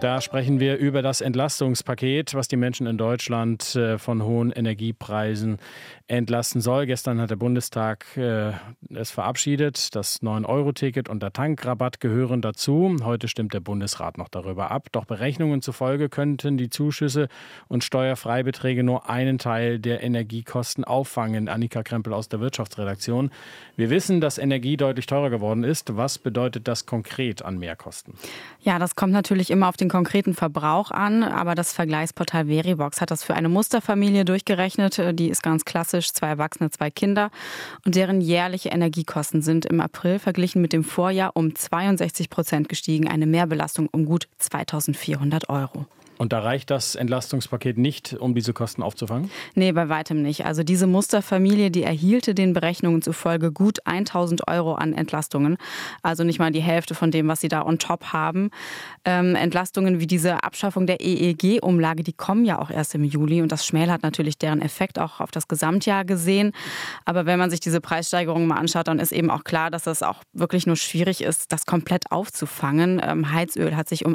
Da sprechen wir über das Entlastungspaket, was die Menschen in Deutschland von hohen Energiepreisen entlasten soll. Gestern hat der Bundestag es verabschiedet. Das 9-Euro-Ticket und der Tankrabatt gehören dazu. Heute stimmt der Bundesrat noch darüber ab. Doch Berechnungen zufolge könnten die Zuschüsse und Steuerfreibeträge nur einen Teil der Energiekosten auffangen. Annika Krempel aus der Wirtschaftsredaktion. Wir wissen, dass Energie deutlich teurer geworden ist. Was bedeutet das konkret an Mehrkosten? Ja, das kommt natürlich immer auf den konkreten Verbrauch an, aber das Vergleichsportal Verivox hat das für eine Musterfamilie durchgerechnet. Die ist ganz klassisch, 2 Erwachsene, 2 Kinder und deren jährliche Energiekosten sind im April verglichen mit dem Vorjahr um 62% gestiegen, eine Mehrbelastung um gut 2.400 €. Und da reicht das Entlastungspaket nicht, um diese Kosten aufzufangen? Nee, bei weitem nicht. Also diese Musterfamilie, die erhielte den Berechnungen zufolge gut 1.000 € an Entlastungen. Also nicht mal die Hälfte von dem, was sie da on top haben. Entlastungen wie diese Abschaffung der EEG-Umlage, die kommen ja auch erst im Juli. Und das schmälert natürlich deren Effekt auch auf das Gesamtjahr gesehen. Aber wenn man sich diese Preissteigerungen mal anschaut, dann ist eben auch klar, dass das auch wirklich nur schwierig ist, das komplett aufzufangen. Heizöl hat sich um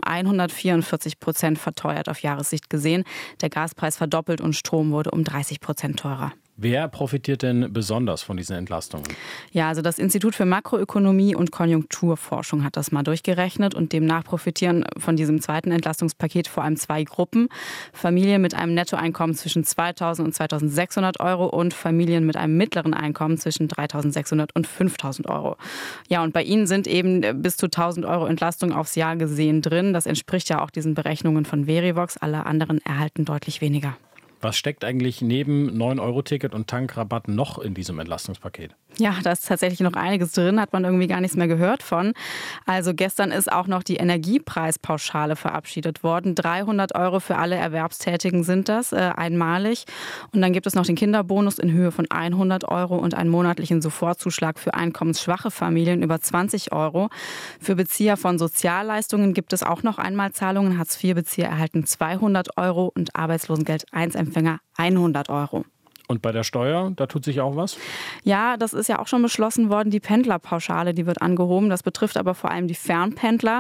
144% verteuert auf Jahressicht gesehen. Der Gaspreis verdoppelt und Strom wurde um 30% teurer. Wer profitiert denn besonders von diesen Entlastungen? Ja, also das Institut für Makroökonomie und Konjunkturforschung hat das mal durchgerechnet und demnach profitieren von diesem zweiten Entlastungspaket vor allem 2 Gruppen. Familien mit einem Nettoeinkommen zwischen 2.000 und 2.600 € und Familien mit einem mittleren Einkommen zwischen 3.600 und 5.000 €. Ja, und bei ihnen sind eben bis zu 1.000 € Entlastung aufs Jahr gesehen drin. Das entspricht ja auch diesen Berechnungen von Verivox. Alle anderen erhalten deutlich weniger. Was steckt eigentlich neben 9-Euro-Ticket und Tankrabatt noch in diesem Entlastungspaket? Ja, da ist tatsächlich noch einiges drin, hat man irgendwie gar nichts mehr gehört von. Also gestern ist auch noch die Energiepreispauschale verabschiedet worden. 300 € für alle Erwerbstätigen sind das, einmalig. Und dann gibt es noch den Kinderbonus in Höhe von 100 € und einen monatlichen Sofortzuschlag für einkommensschwache Familien über 20 €. Für Bezieher von Sozialleistungen gibt es auch noch Einmalzahlungen. Hartz-IV-Bezieher erhalten 200 € und Arbeitslosengeld-I-Empfänger 100 €. Und bei der Steuer, da tut sich auch was? Ja, das ist ja auch schon beschlossen worden. Die Pendlerpauschale, die wird angehoben. Das betrifft aber vor allem die Fernpendler.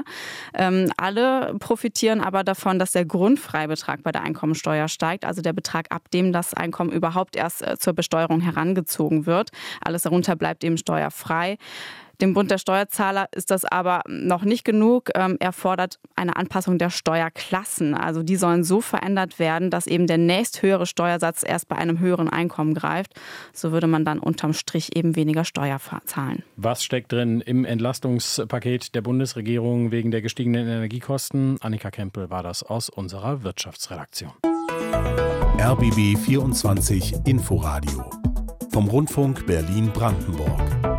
Alle profitieren aber davon, dass der Grundfreibetrag bei der Einkommensteuer steigt. Also der Betrag, ab dem das Einkommen überhaupt erst zur Besteuerung herangezogen wird. Alles darunter bleibt eben steuerfrei. Dem Bund der Steuerzahler ist das aber noch nicht genug. Er fordert eine Anpassung der Steuerklassen. Also die sollen so verändert werden, dass eben der nächsthöhere Steuersatz erst bei einem höheren Einkommen greift. So würde man dann unterm Strich eben weniger Steuer zahlen. Was steckt drin im Entlastungspaket der Bundesregierung wegen der gestiegenen Energiekosten? Annika Krempel war das aus unserer Wirtschaftsredaktion. RBB 24 Inforadio vom Rundfunk Berlin-Brandenburg.